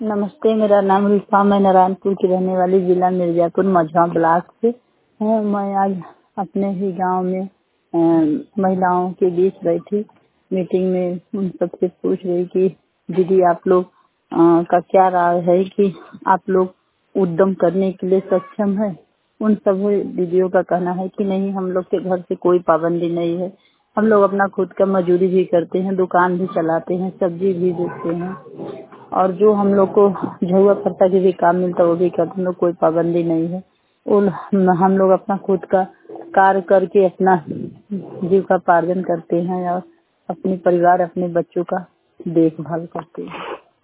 नमस्ते, मेरा नाम रिफा, मैं नारायणपुर की रहने वाली, जिला मिर्जापुर, मझवा ब्लॉक से हूँ। मैं आज अपने ही गांव में महिलाओं के बीच बैठी मीटिंग में उन सबसे पूछ रही कि दीदी आप लोग का क्या राय है कि आप लोग उद्यम करने के लिए सक्षम है। उन सब दीदियों का कहना है कि नहीं, हम लोग के घर से कोई पाबंदी नहीं है, हम लोग अपना खुद का मजदूरी भी करते हैं, दुकान भी चलाते हैं, सब्जी भी बेचते हैं और जो हम लोग को झुआ पत्ता के भी काम मिलता है वो भी करते हैं। हम लोग कोई पाबंदी नहीं है। हम लोग अपना खुद का कार्य करके अपना जीविका पार्जन करते हैं और अपने परिवार अपने बच्चों का देखभाल करते हैं।